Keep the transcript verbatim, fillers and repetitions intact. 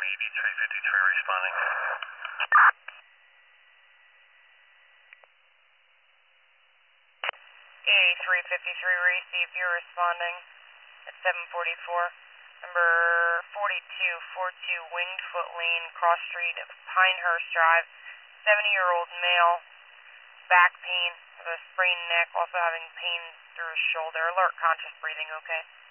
eighty-three fifty-three responding. eighty-three fifty-three, receive, you're responding at seven forty-four. Number forty-two forty-two Winged Foot Lane, Cross Street, Pinehurst Drive. seventy-year-old male, back pain, with a sprained neck, also having pain through his shoulder. Alert, conscious breathing, okay?